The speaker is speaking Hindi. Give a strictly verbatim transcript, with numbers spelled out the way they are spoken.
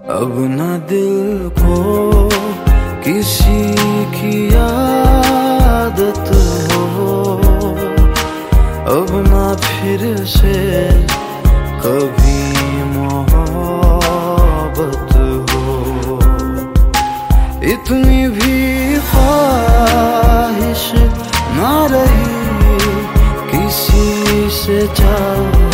अब न दिल को किसी की आदत हो, अब न फिर से कभी मोहब्बत हो। इतनी भी ख्वाहिश ना रही किसी से चाह